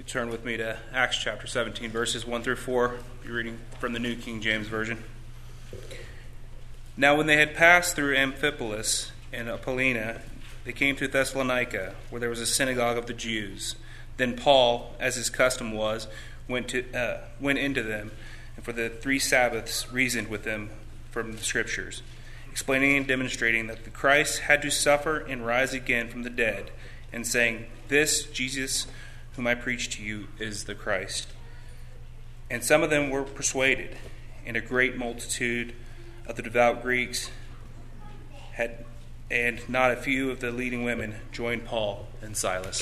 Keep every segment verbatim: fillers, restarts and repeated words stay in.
turn with me to Acts chapter seventeen, verses one through four. I'll be reading from the New King James Version. Now when they had passed through Amphipolis and Apollonia, they came to Thessalonica, where there was a synagogue of the Jews. Then Paul, as his custom was, went to uh, went into them, and for the three Sabbaths reasoned with them from the Scriptures, explaining and demonstrating that the Christ had to suffer and rise again from the dead, and saying, "This Jesus whom I preach to you is the Christ." And some of them were persuaded, and a great multitude of the devout Greeks had, and not a few of the leading women joined Paul and Silas.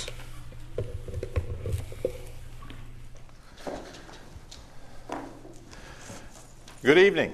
Good evening.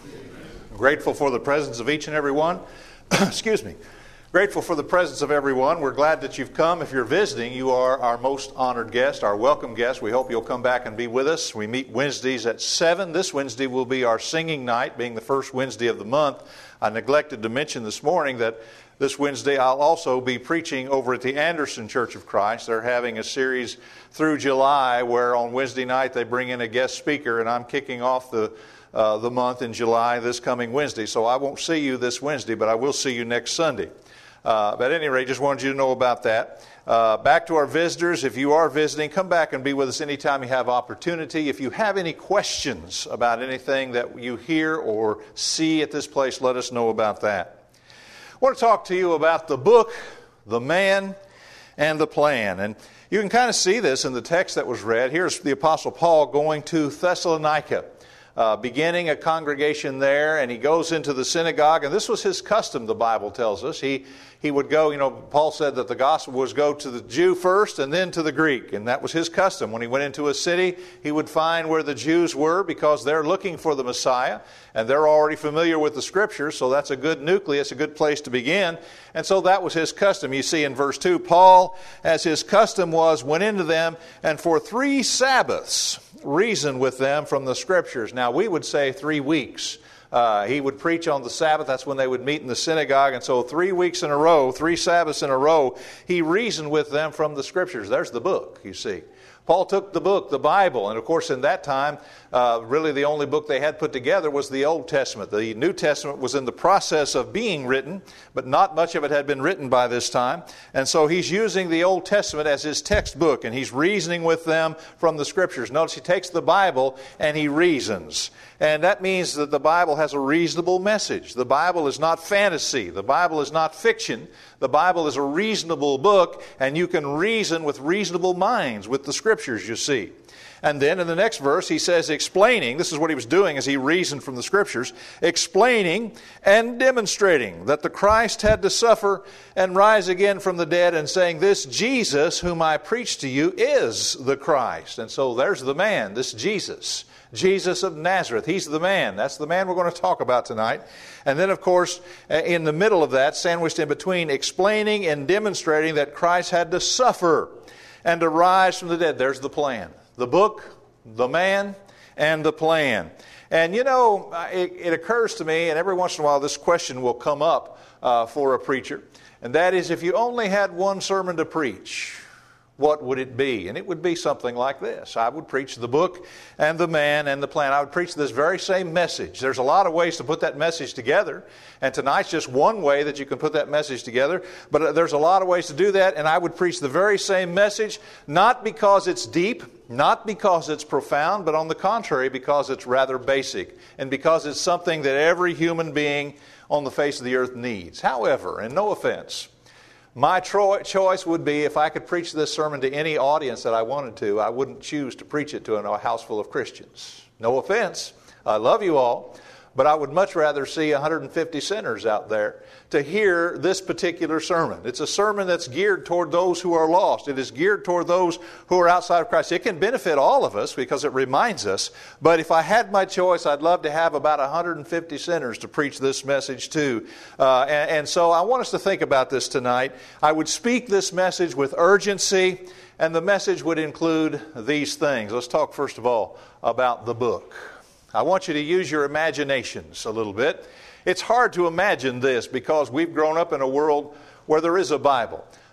I'm grateful for the presence of each and every one. Excuse me. Grateful for the presence of everyone. We're glad that you've come. If you're visiting, you are our most honored guest, our welcome guest. We hope you'll come back and be with us. We meet Wednesdays at seven. This Wednesday will be our singing night, being the first Wednesday of the month. I neglected to mention this morning that this Wednesday I'll also be preaching over at the Anderson Church of Christ. They're having a series through July where on Wednesday night they bring in a guest speaker, and I'm kicking off the uh, the month in July this coming Wednesday. So I won't see you this Wednesday, but I will see you next Sunday. Uh, but at any rate, just wanted you to know about that. Uh, back to our visitors. If you are visiting, come back and be with us anytime you have opportunity. If you have any questions about anything that you hear or see at this place, let us know about that. I want to talk to you about the book, the man, and the plan. And you can kind of see this in the text that was read. Here's the Apostle Paul going to Thessalonica. Uh, beginning a congregation there, and he goes into the synagogue, and this was his custom, the Bible tells us. He he would go, you know, Paul said that the gospel was go to the Jew first and then to the Greek, and that was his custom. When he went into a city, he would find where the Jews were because they're looking for the Messiah, and they're already familiar with the Scriptures, so that's a good nucleus, a good place to begin. And so that was his custom. You see in verse two, Paul, as his custom was, went into them, and for three Sabbaths reasoned with them from the Scriptures. Now, we would say three weeks. Uh, he would preach on the Sabbath. That's when they would meet in the synagogue. And so three weeks in a row, three Sabbaths in a row, he reasoned with them from the Scriptures. There's the book, you see. Paul took the book, the Bible, and of course in that time, uh, really the only book they had put together was the Old Testament. The New Testament was in the process of being written, but not much of it had been written by this time. And so he's using the Old Testament as his textbook, and he's reasoning with them from the Scriptures. Notice he takes the Bible and he reasons. And that means that the Bible has a reasonable message. The Bible is not fantasy. The Bible is not fiction. The Bible is a reasonable book, and you can reason with reasonable minds with the Scriptures, you see. And then in the next verse, he says, explaining, this is what he was doing as he reasoned from the Scriptures, explaining and demonstrating that the Christ had to suffer and rise again from the dead, and saying, this Jesus whom I preach to you is the Christ. And so there's the man, this Jesus. Jesus of Nazareth. He's the man. That's the man we're going to talk about tonight. And then, of course, in the middle of that, sandwiched in between, explaining and demonstrating that Christ had to suffer and to rise from the dead. There's the plan. The book, the man, and the plan. And, you know, it, it occurs to me, and every once in a while this question will come up uh, for a preacher, and that is, if you only had one sermon to preach, what would it be? And it would be something like this. I would preach the book and the man and the plan. I would preach this very same message. There's a lot of ways to put that message together. And tonight's just one way that you can put that message together. But there's a lot of ways to do that. And I would preach the very same message, not because it's deep, not because it's profound, but on the contrary, because it's rather basic. And because it's something that every human being on the face of the earth needs. However, and no offense, my tro- choice would be, if I could preach this sermon to any audience that I wanted to, I wouldn't choose to preach it to a house full of Christians. No offense. I love you all. But I would much rather see one hundred fifty sinners out there to hear this particular sermon. It's a sermon that's geared toward those who are lost. It is geared toward those who are outside of Christ. It can benefit all of us because it reminds us. But if I had my choice, I'd love to have about one hundred fifty sinners to preach this message to. Uh, and, and so I want us to think about this tonight. I would speak this message with urgency, and the message would include these things. Let's talk first of all about the book. I want you to use your imaginations a little bit. It's hard to imagine this because we've grown up in a world where there is a Bible.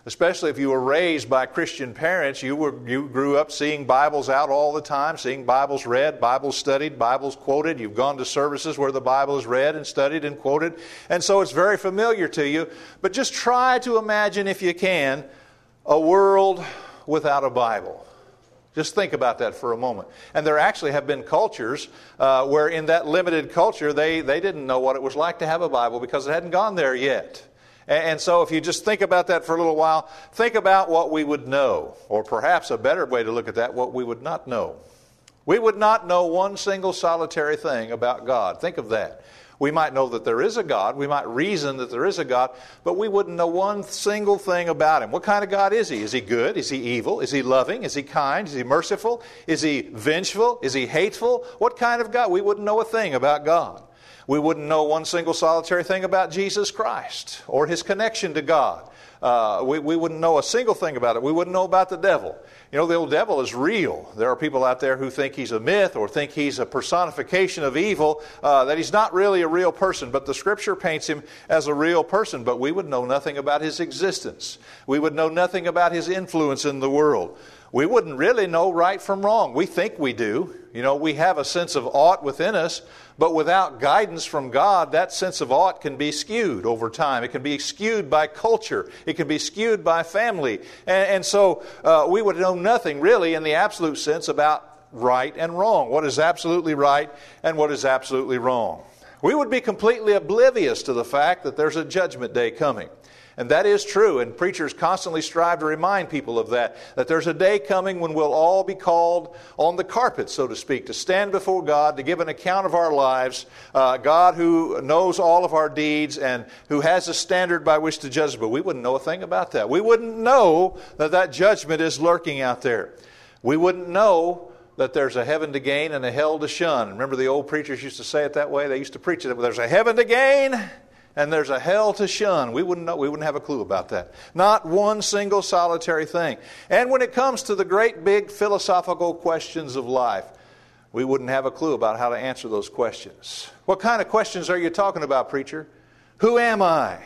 Especially if you were raised by Christian parents, you were you grew up seeing Bibles out all the time, seeing Bibles read, Bibles studied, Bibles quoted. You've gone to services where the Bible is read and studied and quoted. And so it's very familiar to you. But just try to imagine, if you can, a world without a Bible. Just think about that for a moment. And there actually have been cultures uh, where in that limited culture, they, they didn't know what it was like to have a Bible because it hadn't gone there yet. And so if you just think about that for a little while, think about what we would know. Or perhaps a better way to look at that, what we would not know. We would not know one single solitary thing about God. Think of that. We might know that there is a God. We might reason that there is a God. But we wouldn't know one single thing about Him. What kind of God is He? Is He good? Is He evil? Is He loving? Is He kind? Is He merciful? Is He vengeful? Is He hateful? What kind of God? We wouldn't know a thing about God. We wouldn't know one single solitary thing about Jesus Christ or His connection to God. Uh, we, we wouldn't know a single thing about it. We wouldn't know about the devil. You know, the old devil is real. There are people out there who think he's a myth or think he's a personification of evil, uh, that he's not really a real person. But the Scripture paints him as a real person. But we would know nothing about his existence. We would know nothing about his influence in the world. We wouldn't really know right from wrong. We think we do. You know, we have a sense of ought within us, but without guidance from God, that sense of ought can be skewed over time. It can be skewed by culture. It can be skewed by family. And, and so uh, we would know nothing really in the absolute sense about right and wrong. What is absolutely right and what is absolutely wrong. We would be completely oblivious to the fact that there's a judgment day coming. And that is true, and preachers constantly strive to remind people of that, that there's a day coming when we'll all be called on the carpet, so to speak, to stand before God, to give an account of our lives, uh, God who knows all of our deeds and who has a standard by which to judge us. But we wouldn't know a thing about that. We wouldn't know that that judgment is lurking out there. We wouldn't know that there's a heaven to gain and a hell to shun. Remember the old preachers used to say it that way? They used to preach it. There's a heaven to gain and there's a hell to shun. We wouldn't know. We wouldn't have a clue about that. Not one single solitary thing. And when it comes to the great big philosophical questions of life, we wouldn't have a clue about how to answer those questions. What kind of questions are you talking about, preacher? Who am I?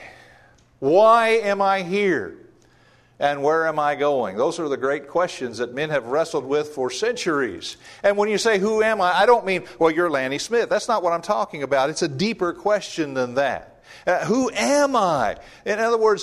Why am I here? And where am I going? Those are the great questions that men have wrestled with for centuries. And when you say, who am I? I don't mean, well, you're Lanny Smith. That's not what I'm talking about. It's a deeper question than that. Uh, who am I? In other words,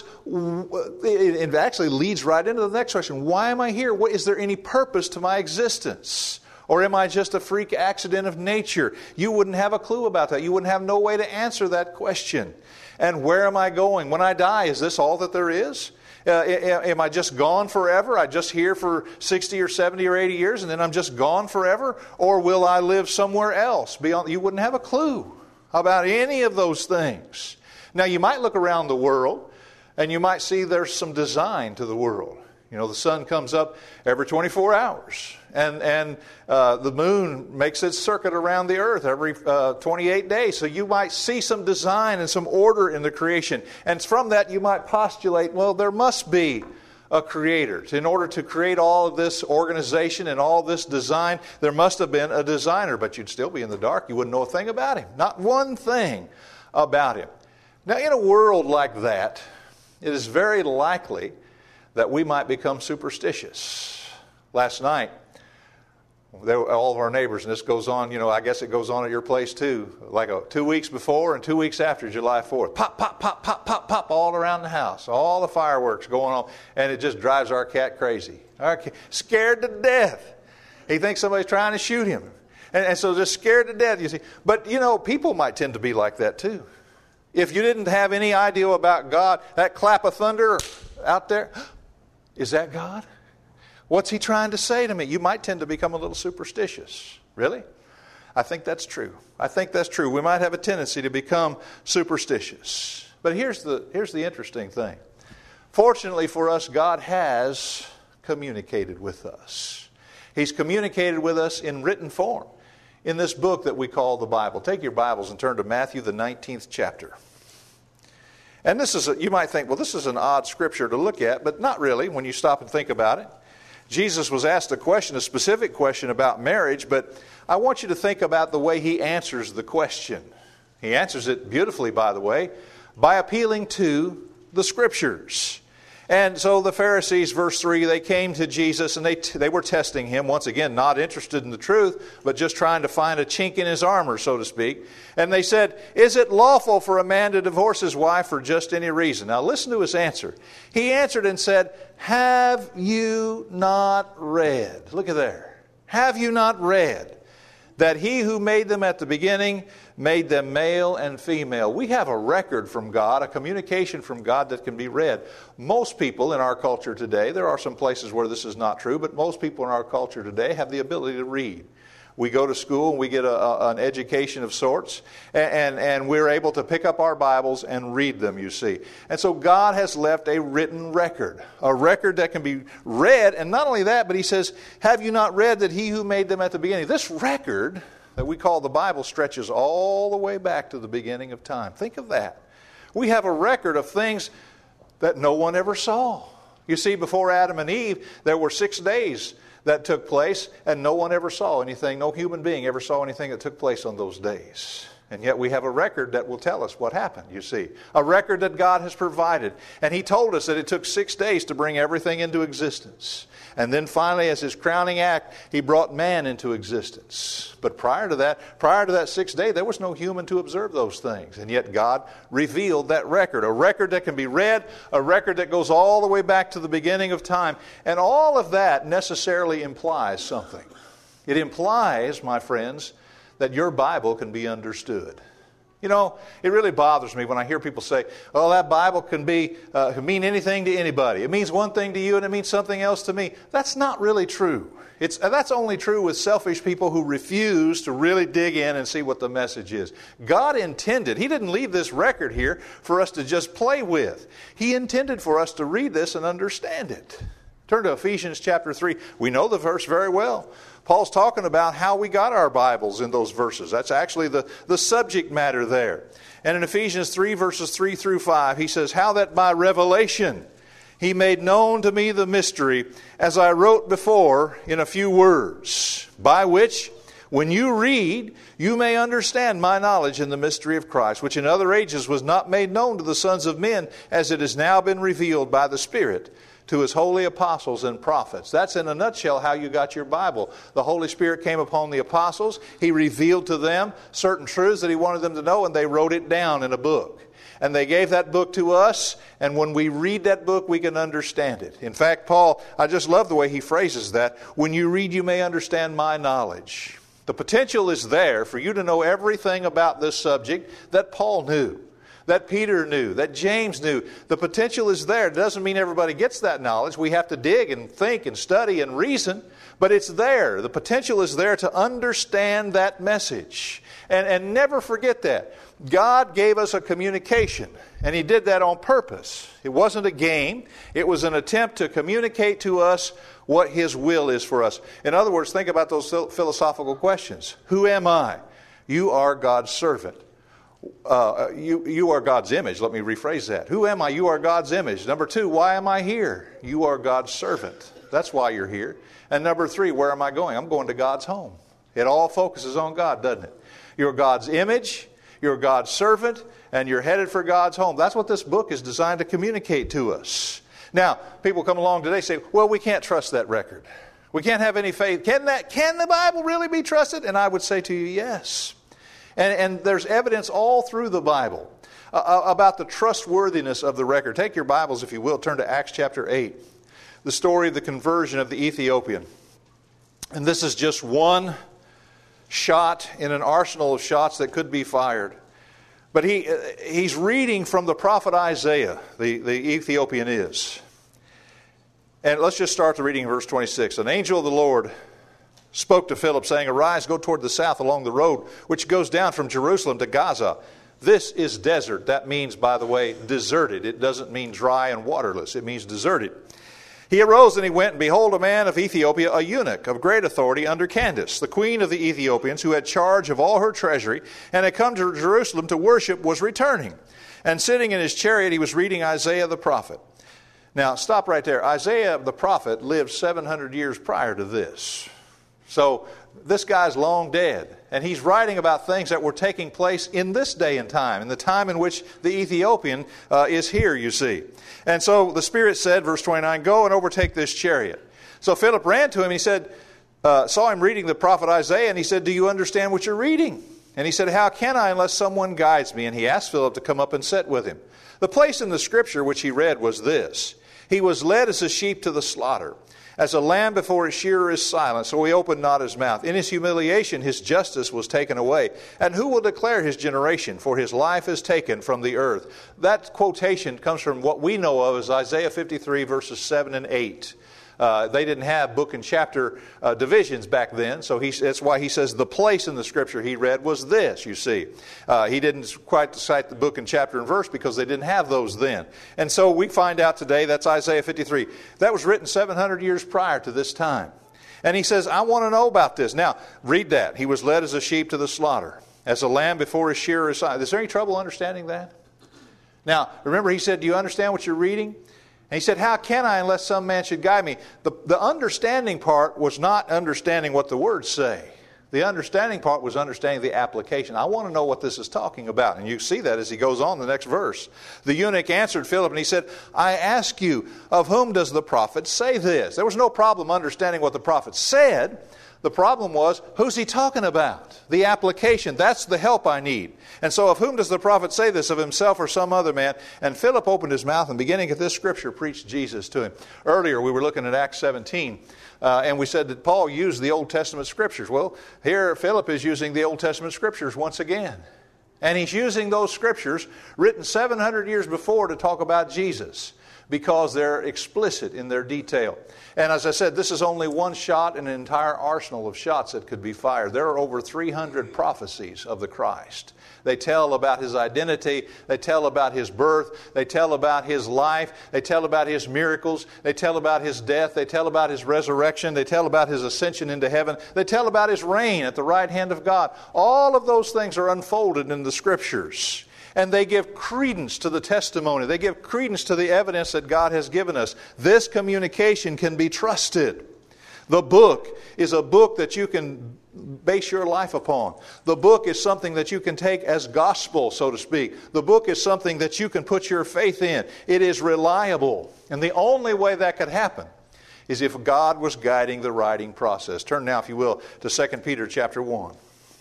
it actually leads right into the next question. Why am I here? What, is there any purpose to my existence? Or am I just a freak accident of nature? You wouldn't have a clue about that. You wouldn't have no way to answer that question. And where am I going? When I die, is this all that there is? Uh, am I just gone forever? I'm just here for sixty or seventy or eighty years and then I'm just gone forever? Or will I live somewhere else? Beyond? You wouldn't have a clue about any of those things. Now, you might look around the world and you might see there's some design to the world. You know, the sun comes up every twenty-four hours. And, and uh, the moon makes its circuit around the earth every uh, twenty-eight days. So you might see some design and some order in the creation. And from that you might postulate, well, there must be a creator. In order to create all of this organization and all this design, there must have been a designer. But you'd still be in the dark. You wouldn't know a thing about him. Not one thing about him. Now, in a world like that, it is very likely that we might become superstitious. Last night, They, all of our neighbors, and this goes on, you know, I guess it goes on at your place too, like a, two weeks before and two weeks after July fourth. Pop, pop, pop, pop, pop, pop, all around the house. All the fireworks going on, and it just drives our cat crazy. Our cat, scared to death. He thinks somebody's trying to shoot him. And, and so just scared to death, you see. But, you know, people might tend to be like that too. If you didn't have any idea about God, that clap of thunder out there, is that God? What's he trying to say to me? You might tend to become a little superstitious. Really? I think that's true. I think that's true. We might have a tendency to become superstitious. But here's the, here's the interesting thing. Fortunately for us, God has communicated with us. He's communicated with us in written form in this book that we call the Bible. Take your Bibles and turn to Matthew, the nineteenth chapter. And this is, a, you might think, well, this is an odd scripture to look at, but not really when you stop and think about it. Jesus was asked a question, a specific question about marriage, but I want you to think about the way he answers the question. He answers it beautifully, by the way, by appealing to the Scriptures. And so the Pharisees, verse three, they came to Jesus and they t- they were testing him, once again, not interested in the truth, but just trying to find a chink in his armor, so to speak. And they said, is it lawful for a man to divorce his wife for just any reason? Now listen to his answer. He answered and said, have you not read? Look at there. Have you not read that he who made them at the beginning made them male and female? We have a record from God, a communication from God that can be read. Most people in our culture today, there are some places where this is not true, but most people in our culture today have the ability to read. We go to school and we get a, a, an education of sorts, and, and, and we're able to pick up our Bibles and read them, you see. And so God has left a written record, a record that can be read. And not only that, but he says, have you not read that he who made them at the beginning? This record that we call the Bible stretches all the way back to the beginning of time. Think of that. We have a record of things that no one ever saw. You see, before Adam and Eve, there were six days that took place, and no one ever saw anything. No human being ever saw anything that took place on those days. And yet we have a record that will tell us what happened, you see. A record that God has provided. And he told us that it took six days to bring everything into existence. And then finally, as his crowning act, he brought man into existence. But prior to that, prior to that sixth day, there was no human to observe those things. And yet God revealed that record. A record that can be read, a record that goes all the way back to the beginning of time. And all of that necessarily implies something. It implies, my friends, that your Bible can be understood. You know, it really bothers me when I hear people say, oh, that Bible can be uh, can mean anything to anybody. It means one thing to you and it means something else to me. That's not really true. It's, that's only true with selfish people who refuse to really dig in and see what the message is. God intended, He didn't leave this record here for us to just play with. He intended for us to read this and understand it. Turn to Ephesians chapter three. We know the verse very well. Paul's talking about how we got our Bibles in those verses. That's actually the, the subject matter there. And in Ephesians three, verses three through five, he says, how that by revelation He made known to me the mystery, as I wrote before in a few words, by which, when you read, you may understand my knowledge in the mystery of Christ, which in other ages was not made known to the sons of men, as it has now been revealed by the Spirit to His holy apostles and prophets. That's in a nutshell how you got your Bible. The Holy Spirit came upon the apostles. He revealed to them certain truths that He wanted them to know, and they wrote it down in a book. And they gave that book to us, and when we read that book, we can understand it. In fact, Paul, I just love the way he phrases that. When you read, you may understand my knowledge. The potential is there for you to know everything about this subject that Paul knew, that Peter knew, that James knew. The potential is there. It doesn't mean everybody gets that knowledge. We have to dig and think and study and reason, but it's there. The potential is there to understand that message. And, and never forget that. God gave us a communication, and He did that on purpose. It wasn't a game. It was an attempt to communicate to us what His will is for us. In other words, think about those philosophical questions. Who am I? You are God's servant. Uh, you, you are God's image. Let me rephrase that. Who am I? You are God's image. Number two, why am I here? You are God's servant. That's why you're here. And number three, where am I going? I'm going to God's home. It all focuses on God, doesn't it? You're God's image, you're God's servant, and you're headed for God's home. That's what this book is designed to communicate to us. Now, people come along today and say, well, we can't trust that record. We can't have any faith. Can that? Can the Bible really be trusted? And I would say to you, yes. And, and there's evidence all through the Bible uh, about the trustworthiness of the record. Take your Bibles, if you will, turn to Acts chapter eight. The story of the conversion of the Ethiopian. And this is just one shot in an arsenal of shots that could be fired. But he he's reading from the prophet Isaiah, the, the Ethiopian is. And let's just start the reading in verse twenty-six. An angel of the Lord spoke to Philip, saying, arise, go toward the south along the road which goes down from Jerusalem to Gaza. This is desert. That means, by the way, deserted. It doesn't mean dry and waterless. It means deserted. He arose and he went, and behold, a man of Ethiopia, a eunuch of great authority under Candace, the queen of the Ethiopians, who had charge of all her treasury, and had come to Jerusalem to worship, was returning. And sitting in his chariot, he was reading Isaiah the prophet. Now, stop right there. Isaiah the prophet lived seven hundred years prior to this. So this guy's long dead. And he's writing about things that were taking place in this day and time, in the time in which the Ethiopian uh, is here, you see. And so the Spirit said, verse twenty-nine, go and overtake this chariot. So Philip ran to him, he said, uh, saw him reading the prophet Isaiah, and he said, do you understand what you're reading? And he said, how can I unless someone guides me? And he asked Philip to come up and sit with him. The place in the Scripture which he read was this: he was led as a sheep to the slaughter. As a lamb before his shearer is silent, so he opened not his mouth. In his humiliation his justice was taken away. And who will declare his generation? For his life is taken from the earth. That quotation comes from what we know of as Isaiah fifty-three, verses seven and eight. Uh, they didn't have book and chapter uh, divisions back then, so he, that's why he says the place in the Scripture he read was this, you see. Uh, he didn't quite cite the book and chapter and verse because they didn't have those then. And so we find out today that's Isaiah fifty-three. That was written seven hundred years prior to this time. And he says, I want to know about this. Now, read that. He was led as a sheep to the slaughter, as a lamb before his shearer is silent. Is there any trouble understanding that? Now, remember he said, do you understand what you're reading? And he said, how can I unless some man should guide me? The, the understanding part was not understanding what the words say. The understanding part was understanding the application. I want to know what this is talking about. And you see that as he goes on the next verse. The eunuch answered Philip and he said, I ask you, of whom does the prophet say this? There was no problem understanding what the prophet said. The problem was, who's he talking about? The application. That's the help I need. And so of whom does the prophet say this? Of himself or some other man? And Philip opened his mouth and beginning at this scripture preached Jesus to him. Earlier we were looking at Acts seventeen. Uh, and we said that Paul used the Old Testament scriptures. Well, here Philip is using the Old Testament scriptures once again. And he's using those scriptures written seven hundred years before to talk about Jesus, because they're explicit in their detail. And as I said, this is only one shot in an entire arsenal of shots that could be fired. There are over three hundred prophecies of the Christ. They tell about His identity. They tell about His birth. They tell about His life. They tell about His miracles. They tell about His death. They tell about His resurrection. They tell about His ascension into heaven. They tell about His reign at the right hand of God. All of those things are unfolded in the Scriptures. And they give credence to the testimony. They give credence to the evidence that God has given us. This communication can be trusted. The book is a book that you can base your life upon. The book is something that you can take as gospel, so to speak. The book is something that you can put your faith in. It is reliable. And the only way that could happen is if God was guiding the writing process. Turn now, if you will, to Second Peter chapter one.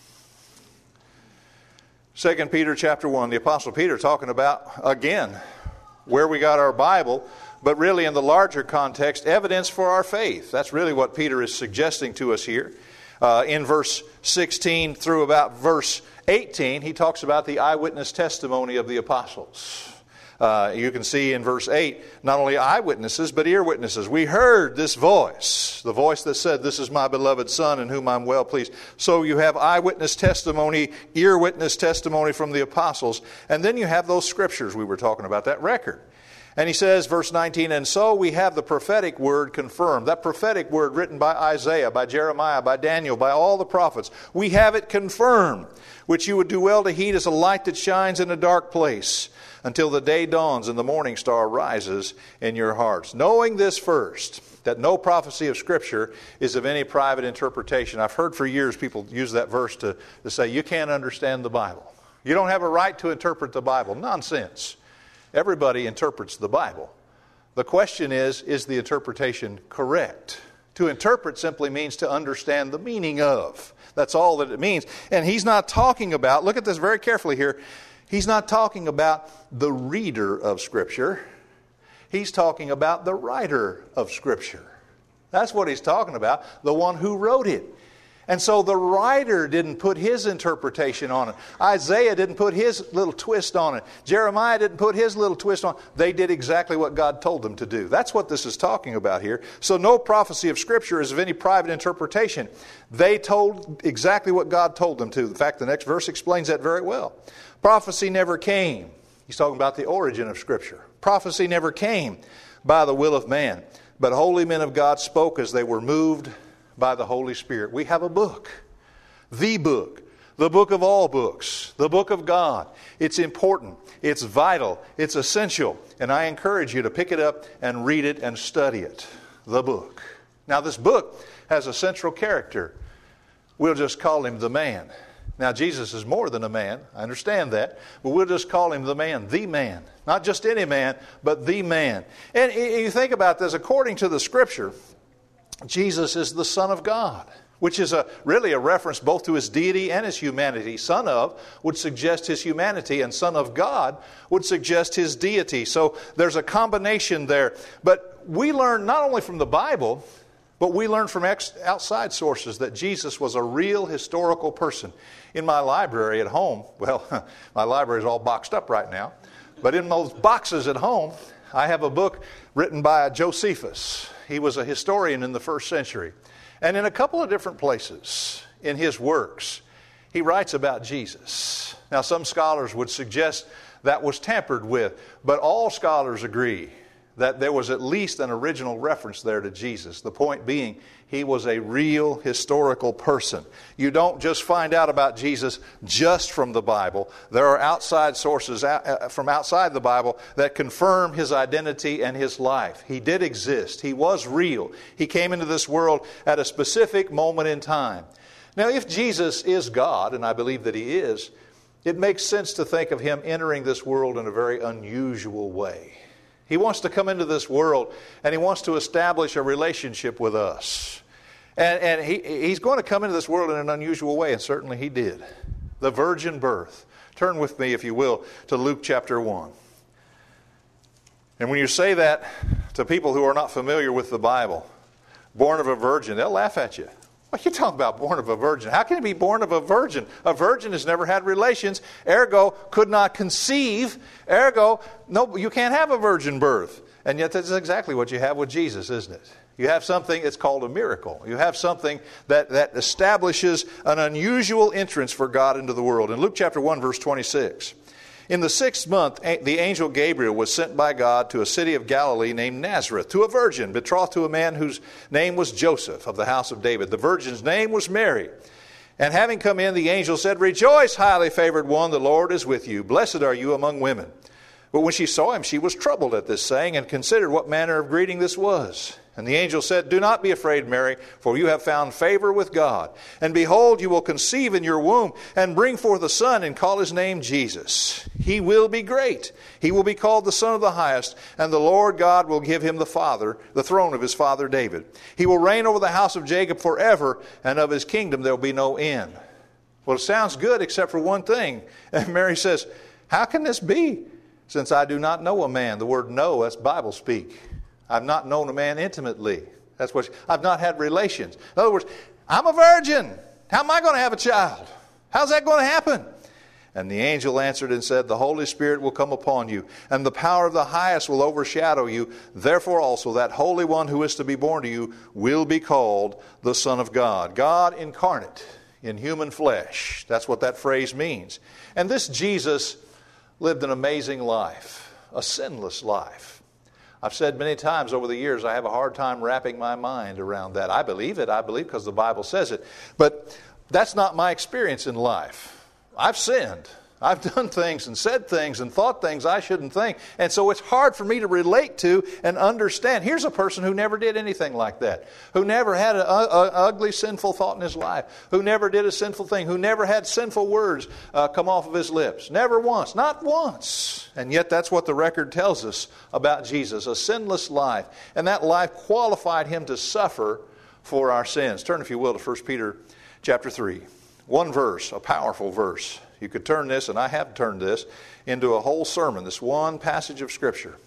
Second Peter chapter one, the Apostle Peter talking about, again, where we got our Bible, but really in the larger context, evidence for our faith. That's really what Peter is suggesting to us here. Uh, in verse sixteen through about verse eighteen, he talks about the eyewitness testimony of the apostles. Uh, you can see in verse eight, not only eyewitnesses, but ear witnesses. We heard this voice, the voice that said, this is my beloved Son in whom I'm well pleased. So you have eyewitness testimony, ear witness testimony from the apostles. And then you have those scriptures we were talking about, that record. And he says, verse nineteen, and so we have the prophetic word confirmed. That prophetic word written by Isaiah, by Jeremiah, by Daniel, by all the prophets. We have it confirmed, which you would do well to heed as a light that shines in a dark place, until the day dawns and the morning star rises in your hearts. Knowing this first, that no prophecy of Scripture is of any private interpretation. I've heard for years people use that verse to, to say, you can't understand the Bible. You don't have a right to interpret the Bible. Nonsense. Everybody interprets the Bible. The question is, is the interpretation correct? To interpret simply means to understand the meaning of. That's all that it means. And he's not talking about, look at this very carefully here, he's not talking about the reader of Scripture. He's talking about the writer of Scripture. That's what he's talking about, the one who wrote it. And so the writer didn't put his interpretation on it. Isaiah didn't put his little twist on it. Jeremiah didn't put his little twist on it. They did exactly what God told them to do. That's what this is talking about here. So no prophecy of Scripture is of any private interpretation. They told exactly what God told them to. In fact, the next verse explains that very well. Prophecy never came. He's talking about the origin of Scripture. Prophecy never came by the will of man, but holy men of God spoke as they were moved by the Holy Spirit. We have a book, the book, the book of all books, the book of God. It's important, it's vital, it's essential, and I encourage you to pick it up and read it and study it, the book. Now this book has a central character. we'll just call him the man. Now, Jesus is more than a man. I understand that. But we'll just call him the man, the man. Not just any man, but the man. And you think about this, according to the Scripture, Jesus is the Son of God, which is a really a reference both to his deity and his humanity. Son of would suggest his humanity, and Son of God would suggest his deity. So there's a combination there. But we learn not only from the Bible, but we learn from ex- outside sources that Jesus was a real historical person. In my library at home, well, my library is all boxed up right now, but in those boxes at home, I have a book written by Josephus. He was a historian in the first century. And in a couple of different places in his works, he writes about Jesus. Now, some scholars would suggest that was tampered with, but all scholars agree that there was at least an original reference there to Jesus. The point being, he was a real historical person. You don't just find out about Jesus just from the Bible. There are outside sources from outside the Bible that confirm his identity and his life. He did exist. He was real. He came into this world at a specific moment in time. Now, if Jesus is God, and I believe that he is, it makes sense to think of him entering this world in a very unusual way. He wants to come into this world and he wants to establish a relationship with us. And, and he, he's going to come into this world in an unusual way, and certainly he did. The virgin birth. Turn with me, if you will, to Luke chapter one. And when you say that to people who are not familiar with the Bible, born of a virgin, they'll laugh at you. What are you talking about, born of a virgin? How can he be born of a virgin? A virgin has never had relations, ergo could not conceive, ergo, no, you can't have a virgin birth. And yet that's exactly what you have with Jesus, isn't it? You have something, it's called a miracle. You have something that, that establishes an unusual entrance for God into the world. In Luke chapter one, verse twenty-six, in the sixth month, the angel Gabriel was sent by God to a city of Galilee named Nazareth, to a virgin betrothed to a man whose name was Joseph, of the house of David. The virgin's name was Mary. And having come in, the angel said, "Rejoice, highly favored one, the Lord is with you. Blessed are you among women." But when she saw him, she was troubled at this saying, and considered what manner of greeting this was. And the angel said, "Do not be afraid, Mary, for you have found favor with God. And behold, you will conceive in your womb, and bring forth a son, and call his name Jesus. He will be great. He will be called the Son of the Highest, and the Lord God will give him the father, the throne of his father David. He will reign over the house of Jacob forever, and of his kingdom there will be no end." Well, it sounds good except for one thing. And Mary says, "How can this be, since I do not know a man?" The word know, that's Bible speak. I've not known a man intimately. That's what she, I've not had relations. In other words, I'm a virgin. How am I going to have a child? How's that going to happen? And the angel answered and said, "The Holy Spirit will come upon you, and the power of the highest will overshadow you. Therefore also that Holy One who is to be born to you will be called the Son of God." God incarnate in human flesh. That's what that phrase means. And this Jesus lived an amazing life, a sinless life. I've said many times over the years, I have a hard time wrapping my mind around that. I believe it, I believe because the Bible says it. But that's not my experience in life. I've sinned. I've done things and said things and thought things I shouldn't think. And so it's hard for me to relate to and understand. Here's a person who never did anything like that. Who never had an ugly, sinful thought in his life. Who never did a sinful thing. Who never had sinful words uh, come off of his lips. Never once. Not once. And yet that's what the record tells us about Jesus. A sinless life. And that life qualified him to suffer for our sins. Turn, if you will, to First Peter chapter three. One verse, a powerful verse. You could turn this, and I have turned this, into a whole sermon, this one passage of Scripture.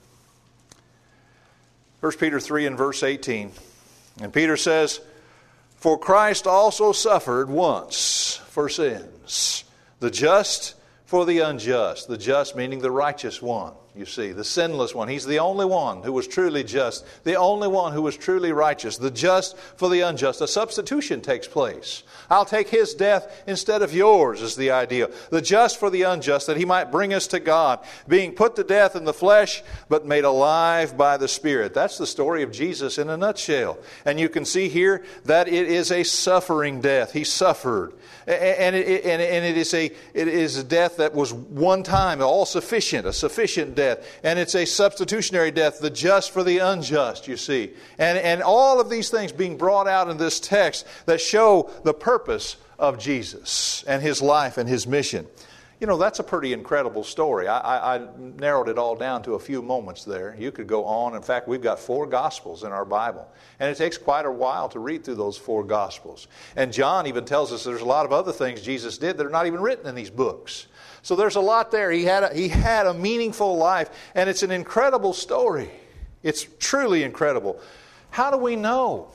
First Peter three and verse eighteen. And Peter says, "For Christ also suffered once for sins, the just for the unjust." The just meaning the righteous one, you see, the sinless one. He's the only one who was truly just, the only one who was truly righteous, the just for the unjust. A substitution takes place. I'll take his death instead of yours is the idea. The just for the unjust, that he might bring us to God, being put to death in the flesh, but made alive by the Spirit. That's the story of Jesus in a nutshell. And you can see here that it is a suffering death. He suffered. And it, and it is a, it is a death that was one time, all sufficient, a sufficient death. death. And it's a substitutionary death, the just for the unjust, you see. And, and all of these things being brought out in this text that show the purpose of Jesus and His life and His mission. You know, that's a pretty incredible story. I, I, I narrowed it all down to a few moments there. You could go on. In fact, we've got four Gospels in our Bible. And it takes quite a while to read through those four Gospels. And John even tells us there's a lot of other things Jesus did that are not even written in these books. So there's a lot there. He had a, he had a meaningful life. And it's an incredible story. It's truly incredible. How do we know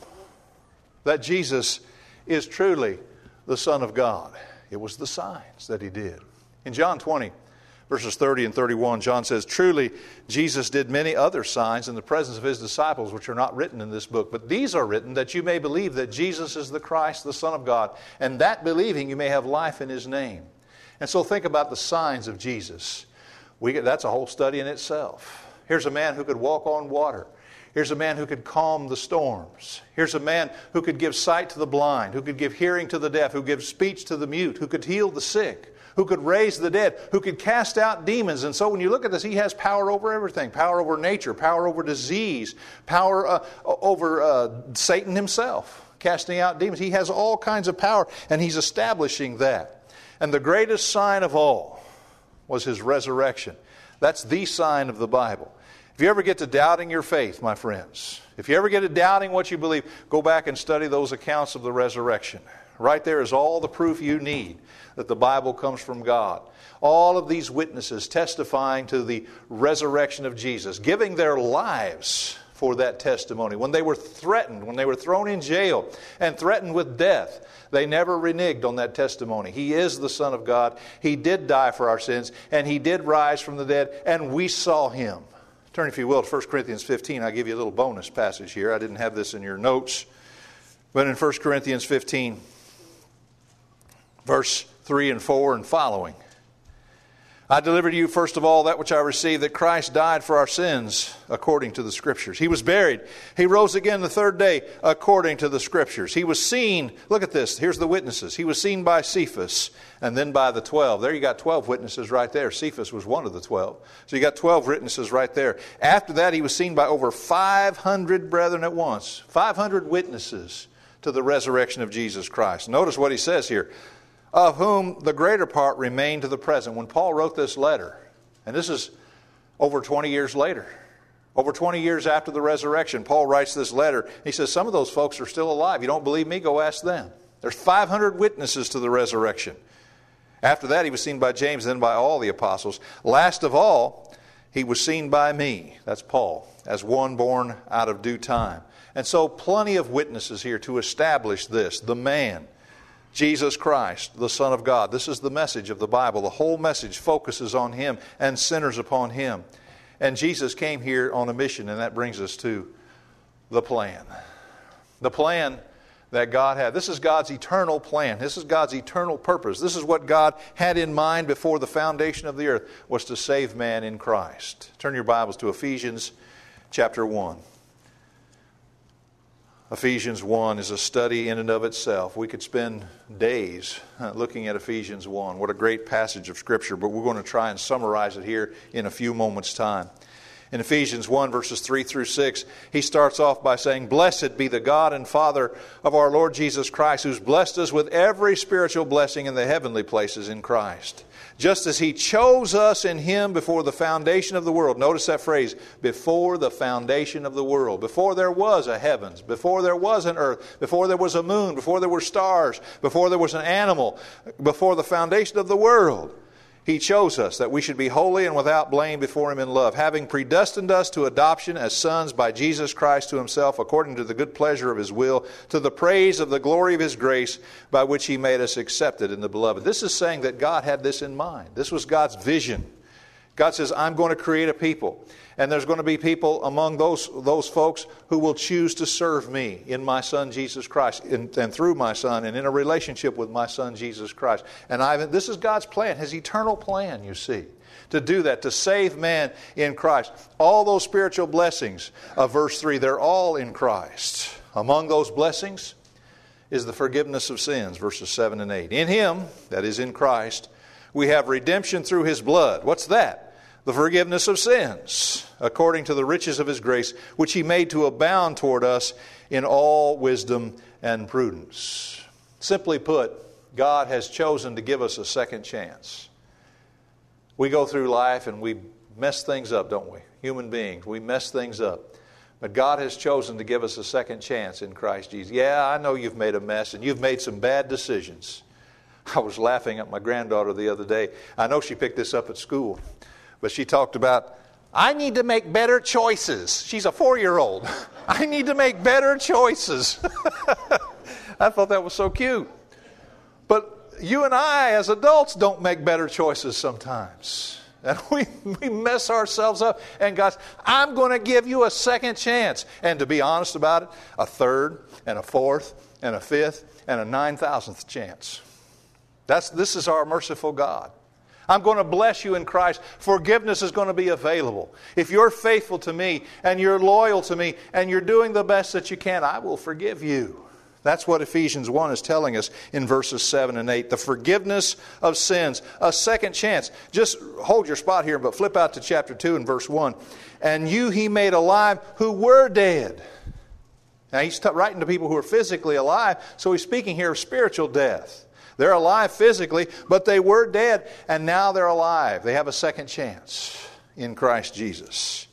that Jesus is truly the Son of God? It was the signs that He did. In John twenty, verses thirty and thirty-one, John says, "Truly, Jesus did many other signs in the presence of His disciples, which are not written in this book. But these are written that you may believe that Jesus is the Christ, the Son of God, and that believing you may have life in His name." And so think about the signs of Jesus. We get, that's a whole study in itself. Here's a man who could walk on water. Here's a man who could calm the storms. Here's a man who could give sight to the blind, who could give hearing to the deaf, who gives speech to the mute, who could heal the sick, who could raise the dead, who could cast out demons. And so when you look at this, He has power over everything. Power over nature, power over disease, power uh, over uh, Satan himself, casting out demons. He has all kinds of power, and He's establishing that. And the greatest sign of all was His resurrection. That's the sign of the Bible. If you ever get to doubting your faith, my friends, if you ever get to doubting what you believe, go back and study those accounts of the resurrection. Right there is all the proof you need that the Bible comes from God. All of these witnesses testifying to the resurrection of Jesus, giving their lives for that testimony. When they were threatened, when they were thrown in jail and threatened with death, they never reneged on that testimony. He is the Son of God. He did die for our sins, and He did rise from the dead, and we saw Him. Turn, if you will, to First Corinthians fifteen. I'll give you a little bonus passage here. I didn't have this in your notes. But in First Corinthians fifteen, verse three and four and following. "I delivered to you first of all that which I received, that Christ died for our sins according to the Scriptures. He was buried. He rose again the third day according to the Scriptures. He was seen," look at this, here's the witnesses. "He was seen by Cephas and then by the twelve." There you got twelve witnesses right there. Cephas was one of the twelve. So you got twelve witnesses right there. "After that, He was seen by over five hundred brethren at once." five hundred witnesses to the resurrection of Jesus Christ. Notice what he says here. "Of whom the greater part remain to the present." When Paul wrote this letter, and this is over twenty years later, over twenty years after the resurrection, Paul writes this letter. He says, some of those folks are still alive. You don't believe me? Go ask them. There's five hundred witnesses to the resurrection. "After that, He was seen by James, then by all the apostles. Last of all, He was seen by me," that's Paul, "as one born out of due time." And so plenty of witnesses here to establish this, the man, Jesus Christ, the Son of God. This is the message of the Bible. The whole message focuses on Him and centers upon Him. And Jesus came here on a mission, and that brings us to the plan. The plan that God had. This is God's eternal plan. This is God's eternal purpose. This is what God had in mind before the foundation of the earth, was to save man in Christ. Turn your Bibles to Ephesians chapter one. Ephesians one is a study in and of itself. We could spend days looking at Ephesians one. What a great passage of Scripture, but we're going to try and summarize it here in a few moments' time. In Ephesians one, verses three through six, he starts off by saying, "Blessed be the God and Father of our Lord Jesus Christ, who's blessed us with every spiritual blessing in the heavenly places in Christ. Just as He chose us in Him before the foundation of the world." Notice that phrase, before the foundation of the world. Before there was a heavens, before there was an earth, before there was a moon, before there were stars, before there was an animal, before the foundation of the world. He chose us that we should be holy and without blame before Him in love, having predestined us to adoption as sons by Jesus Christ to Himself, according to the good pleasure of His will, to the praise of the glory of His grace, by which He made us accepted in the Beloved. This is saying that God had this in mind. This was God's vision. God says, I'm going to create a people. And there's going to be people among those, those folks who will choose to serve me in my Son Jesus Christ, and, and through my Son, and in a relationship with my Son Jesus Christ. And I, this is God's plan, His eternal plan, you see, to do that, to save man in Christ. All those spiritual blessings of verse three, they're all in Christ. Among those blessings is the forgiveness of sins, verses seven and eight. In Him, that is in Christ, we have redemption through His blood. What's that? the forgiveness of sins, according to the riches of His grace, which He made to abound toward us in all wisdom and prudence. Simply put, God has chosen to give us a second chance. We go through life and we mess things up, don't we? Human beings, we mess things up. But God has chosen to give us a second chance in Christ Jesus. Yeah, I know you've made a mess and you've made some bad decisions. I was laughing at my granddaughter the other day. I know she picked this up at school. But she talked about, I need to make better choices. She's a four-year-old. I need to make better choices. I thought that was so cute. But you and I, as adults, don't make better choices sometimes. And we, we mess ourselves up. And God says, I'm going to give you a second chance. And to be honest about it, a third, and a fourth, and a fifth, and a nine thousandth chance. That's, this is our merciful God. I'm going to bless you in Christ. Forgiveness is going to be available. If you're faithful to me and you're loyal to me and you're doing the best that you can, I will forgive you. That's what Ephesians one is telling us in verses seven and eight. The forgiveness of sins. A second chance. Just hold your spot here, but flip out to chapter two and verse one. And you He made alive who were dead. Now He's t- writing to people who are physically alive, so He's speaking here of spiritual death. They're alive physically, but they were dead, and now they're alive. They have a second chance in Christ Jesus.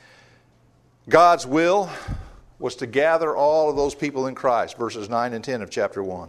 God's will was to gather all of those people in Christ, verses nine and ten of chapter one.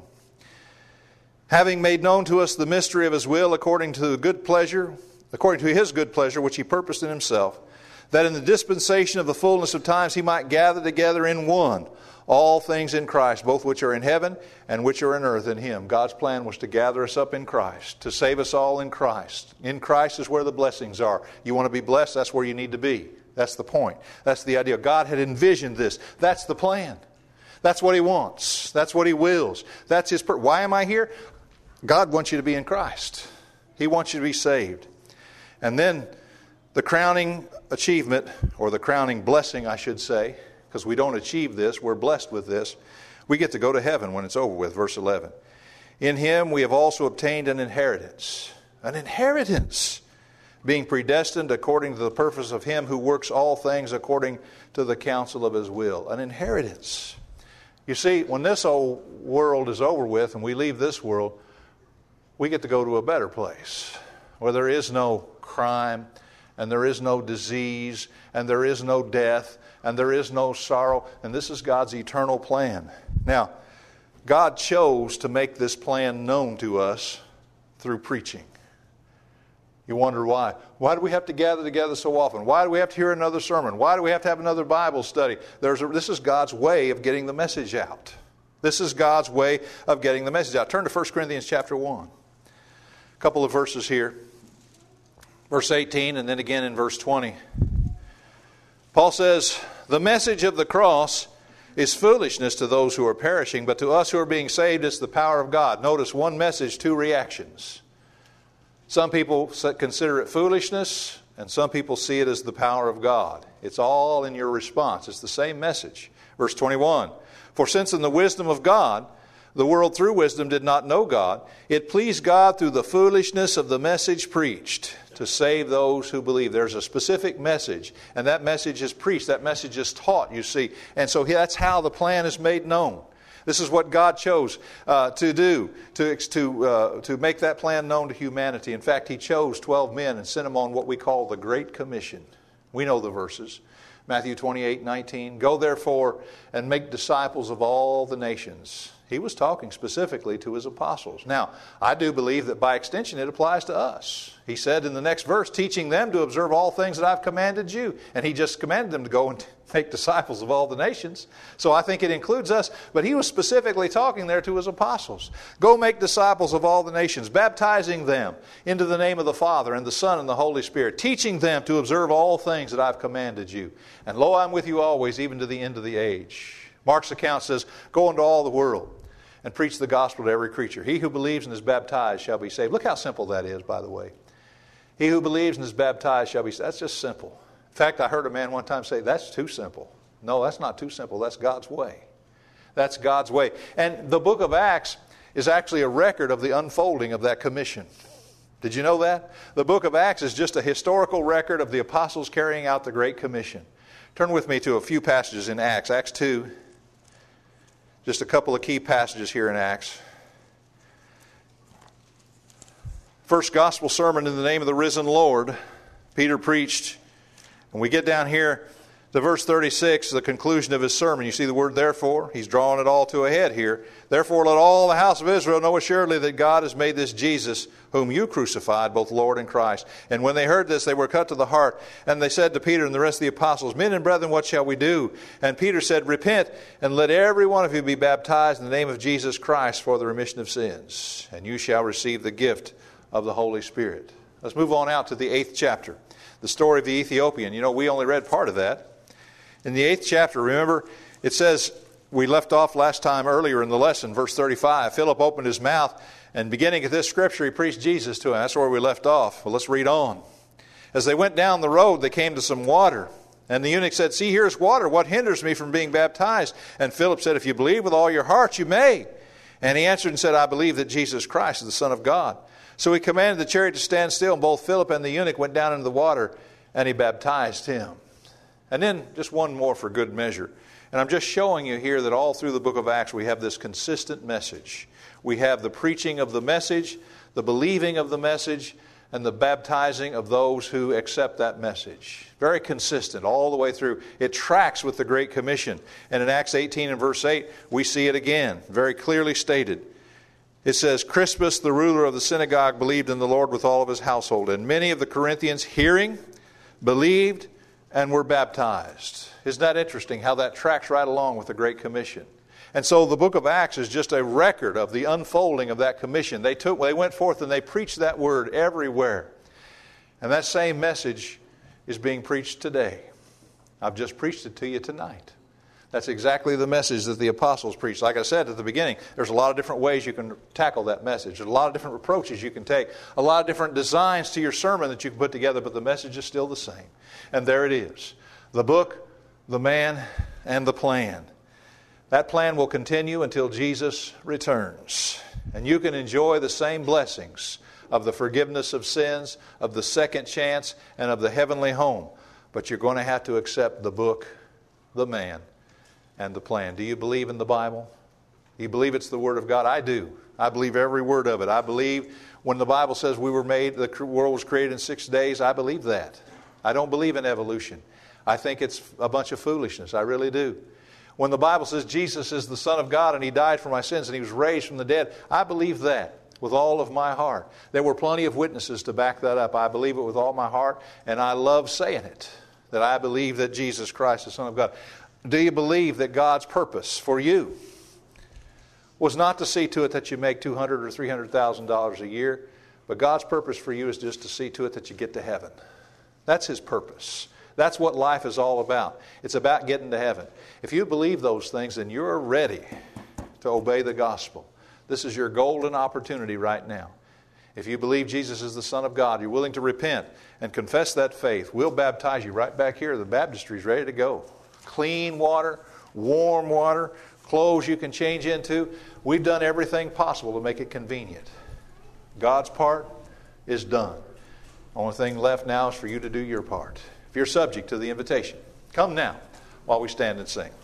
Having made known to us the mystery of His will according to the good pleasure, according to His good pleasure, which He purposed in Himself, that in the dispensation of the fullness of times He might gather together in one all things in Christ, both which are in heaven and which are in earth in Him. God's plan was to gather us up in Christ, to save us all in Christ. In Christ is where the blessings are. You want to be blessed? That's where you need to be. That's the point. That's the idea. God had envisioned this. That's the plan. That's what He wants. That's what He wills. That's His purpose. Why am I here? God wants you to be in Christ. He wants you to be saved. And then the crowning achievement, or the crowning blessing, I should say, because we don't achieve this, we're blessed with this. We get to go to heaven when it's over with, verse eleven. In Him we have also obtained an inheritance. An inheritance, being predestined according to the purpose of Him who works all things according to the counsel of His will. An inheritance. You see, when this old world is over with and we leave this world, we get to go to a better place where there is no crime and there is no disease and there is no death and there is no sorrow. And this is God's eternal plan. Now, God chose to make this plan known to us through preaching. You wonder why. Why do we have to gather together so often? Why do we have to hear another sermon? Why do we have to have another Bible study? There's a, this is God's way of getting the message out. This is God's way of getting the message out. Turn to First Corinthians chapter one. A couple of verses here. Verse eighteen and then again in verse twenty. Paul says, the message of the cross is foolishness to those who are perishing, but to us who are being saved, it's the power of God. Notice one message, two reactions. Some people consider it foolishness, and some people see it as the power of God. It's all in your response. It's the same message. Verse twenty-one, for since in the wisdom of God, the world through wisdom did not know God, it pleased God through the foolishness of the message preached to save those who believe. There's a specific message, and that message is preached. That message is taught, you see. And so that's how the plan is made known. This is what God chose uh, to do, to, to, uh, to make that plan known to humanity. In fact, He chose twelve men and sent them on what we call the Great Commission. We know the verses. Matthew twenty-eight nineteen, go therefore and make disciples of all the nations. He was talking specifically to His apostles. Now, I do believe that by extension it applies to us. He said in the next verse, teaching them to observe all things that I've commanded you. And He just commanded them to go and make disciples of all the nations. So I think it includes us. But He was specifically talking there to His apostles. Go make disciples of all the nations, baptizing them into the name of the Father and the Son and the Holy Spirit, teaching them to observe all things that I've commanded you. And lo, I'm with you always, even to the end of the age. Mark's account says, go into all the world and preach the gospel to every creature. He who believes and is baptized shall be saved. Look how simple that is, by the way. He who believes and is baptized shall be saved. That's just simple. In fact, I heard a man one time say, that's too simple. No, that's not too simple. That's God's way. That's God's way. And the book of Acts is actually a record of the unfolding of that commission. Did you know that? The book of Acts is just a historical record of the apostles carrying out the Great Commission. Turn with me to a few passages in Acts. Acts two. Just a couple of key passages here in Acts. First gospel sermon in the name of the risen Lord, Peter preached. And we get down here to verse thirty-six, the conclusion of his sermon. You see the word therefore? He's drawing it all to a head here. Therefore let all the house of Israel know assuredly that God has made this Jesus, whom you crucified, both Lord and Christ. And when they heard this, they were cut to the heart. And they said to Peter and the rest of the apostles, Men and brethren, what shall we do? And Peter said, Repent, and let every one of you be baptized in the name of Jesus Christ for the remission of sins. And you shall receive the gift of the Holy Spirit. Let's move on out to the eighth chapter. The story of the Ethiopian. You know, we only read part of that. In the eighth chapter, remember, it says, we left off last time earlier in the lesson, verse thirty-five. Philip opened his mouth, and beginning at this scripture, he preached Jesus to him. That's where we left off. Well, let's read on. As they went down the road, they came to some water. And the eunuch said, See, here's water. What hinders me from being baptized? And Philip said, If you believe with all your heart, you may. And he answered and said, I believe that Jesus Christ is the Son of God. So he commanded the chariot to stand still, and both Philip and the eunuch went down into the water, and he baptized him. And then just one more for good measure. And I'm just showing you here that all through the book of Acts we have this consistent message. We have the preaching of the message, the believing of the message, and the baptizing of those who accept that message. Very consistent all the way through. It tracks with the Great Commission. And in Acts eighteen and verse eight, we see it again, very clearly stated. It says, Crispus, the ruler of the synagogue, believed in the Lord with all of his household. And many of the Corinthians, hearing, believed, and were baptized. Isn't that interesting how that tracks right along with the Great Commission? And so the book of Acts is just a record of the unfolding of that commission. They took, they went forth and they preached that word everywhere. And that same message is being preached today. I've just preached it to you tonight. That's exactly the message that the apostles preached. Like I said at the beginning, there's a lot of different ways you can tackle that message. There's a lot of different approaches you can take. A lot of different designs to your sermon that you can put together, but the message is still the same. And there it is. The book, the man, and the plan. That plan will continue until Jesus returns. And you can enjoy the same blessings of the forgiveness of sins, of the second chance, and of the heavenly home. But you're going to have to accept the book, the man, and the plan. Do you believe in the Bible? Do you believe it's the Word of God? I do. I believe every word of it. I believe when the Bible says we were made, the world was created in six days, I believe that. I don't believe in evolution. I think it's a bunch of foolishness. I really do. When the Bible says Jesus is the Son of God and He died for my sins and He was raised from the dead, I believe that with all of my heart. There were plenty of witnesses to back that up. I believe it with all my heart, and I love saying it, that I believe that Jesus Christ is the Son of God. Do you believe that God's purpose for you was not to see to it that you make two hundred thousand dollars or three hundred thousand dollars a year, but God's purpose for you is just to see to it that you get to heaven? That's His purpose. That's what life is all about. It's about getting to heaven. If you believe those things, then you're ready to obey the gospel. This is your golden opportunity right now. If you believe Jesus is the Son of God, you're willing to repent and confess that faith, we'll baptize you right back here. The baptistry is ready to go. Clean water, warm water, clothes you can change into. We've done everything possible to make it convenient. God's part is done. Only thing left now is for you to do your part. If you're subject to the invitation, come now while we stand and sing.